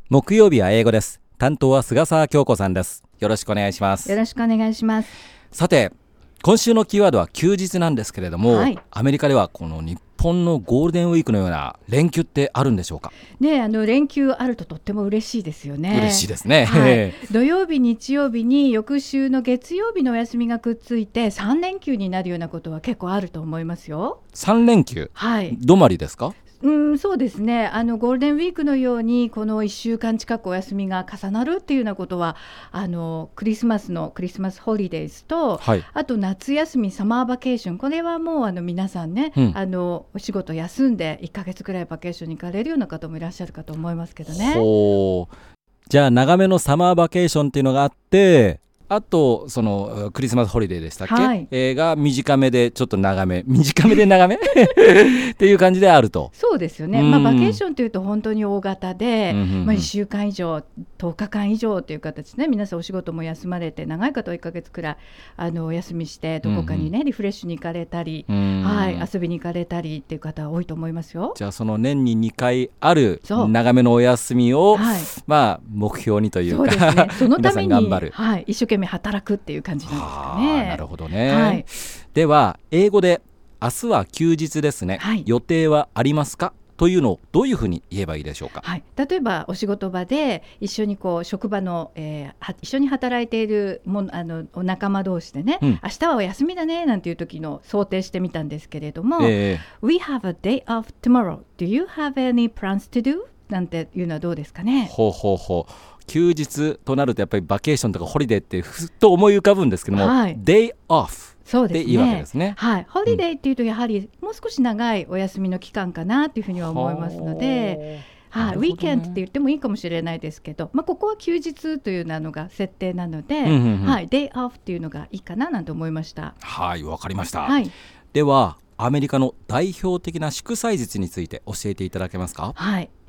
木曜日は英語です。担当は菅沢京子さんです。よろしくお願いします。 よろしくお願いします。 さて、今週のキーワードは休日なんですけれども、 はい、 アメリカではこの日本のゴールデンウィークのような連休ってあるんでしょうか？ ね、連休あるととっても嬉しいですよね。 嬉しいですね、 はい、土曜日日曜日に翌週の月曜日のお休みがくっついて3連休になるようなことは結構あると思いますよ。 3連休、 はい、 どまりですか？ そうですね。ゴールデンウィークのようにこの1週間近くお休みが重なるっていうようなことはクリスマスホリデーズと、 はい、 あと夏休みサマーバケーション、これはもう皆さんね、お仕事休んで1ヶ月くらいバケーションに行かれるような方もいらっしゃるかと思いますけどね。 ほう、じゃあ長めのサマーバケーションっていうのがあって、あとそのクリスマスホリデーでしたっけ、 はい、 が短めでちょっと長めっていう感じであると。 そうですよね、バケーションというと本当に大型で、1週間以上10日間以上という形で、ね、皆さんお仕事も休まれて、長い方は1ヶ月くらいお休みしてどこかにね、リフレッシュに行かれたり、はい、遊びに行かれたりっていう方多いと思いますよ。 じゃあその年に2回ある長めのお休みを、目標にというか、 そうですね、そのために皆さん頑張る、 一生懸命働くっていう感じなんですかね。 なるほどね、では英語で明日は休日ですね、予定はありますかというのをどういうふうに言えばいいでしょうか？ 例えばお仕事場で一緒に職場の、一緒に働いているお仲間同士でね、明日はお休みだねなんていう時の想定してみたんですけれども、We have a day off tomorrow. Do you have any plans to do? なんていうのはどうですかね。 休日となるとやっぱりバケーションとかホリデーってふっと思い浮かぶんですけども、day offでいいわけですね。 ホリデーっていうとやはりもう少し長いお休みの期間かなというふうには思いますので、ウィーケンドって言ってもいいかもしれないですけど、ここは休日というのが設定なので、day off っていうのがいいかななんて思いました。 はい、わかりました。ではアメリカの代表的な祝祭日について教えていただけますか？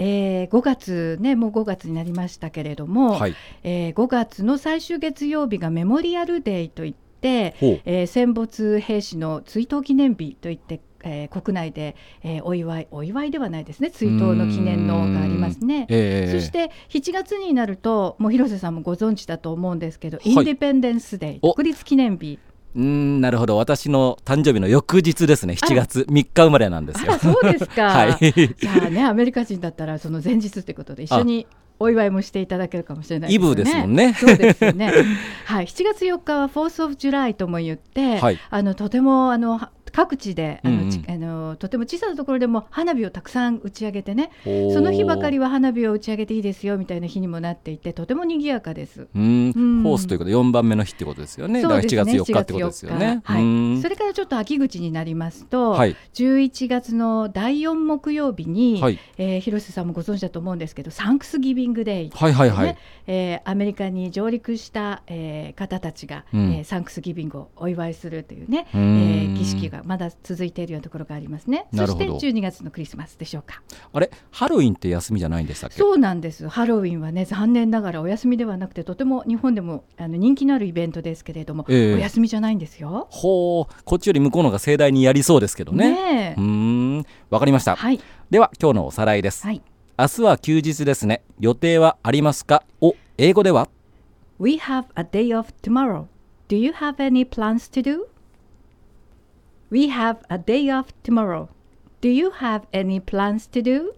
5月ね、もう5月になりましたけれども、5月の最終月曜日がメモリアルデーといって、戦没兵士の追悼記念日といって、国内で、お祝いではないですね、追悼の記念のがありますね。そして7月になると、もう広瀬さんもご存知だと思うんですけど、インディペンデンスデー、独立記念日。 なるほど、私の誕生日の翌日ですね。7月3日生まれなんですよ。 そうですか。じゃあね、アメリカ人だったらその前日ということで一緒にお祝いもしていただけるかもしれないですね。 イブですもんね。 そうですよね。7月4日は 4th of July とも言って、とても各地でとても小さなところでも花火をたくさん打ち上げてね、その日ばかりは花火を打ち上げていいですよみたいな日にもなっていて、とても賑やかです。 フォースということで4番目の日ってことですよね。だから7月4日ってことですよね。 それからちょっと秋口になりますと、11月の第4木曜日に、広瀬さんもご存知だと思うんですけど、サンクスギビングデイ、アメリカに上陸した、方たちが、サンクスギビングをお祝いするというね、儀式がまだ続いているようなところがありますね。そして12月のクリスマスでしょうか。 あれ、ハロウィンって休みじゃないんでしたっけ？ そうなんです。ハロウィンはね、残念ながらお休みではなくて、とても日本でも人気のあるイベントですけれども、お休みじゃないんですよ。 こっちより向こうの方が盛大にやりそうですけどね。わかりました。では今日のおさらいです。明日は休日ですね。予定はありますか？英語では We have a day off tomorrow. Do you have any plans to do?We have a day off tomorrow. Do you have any plans to do?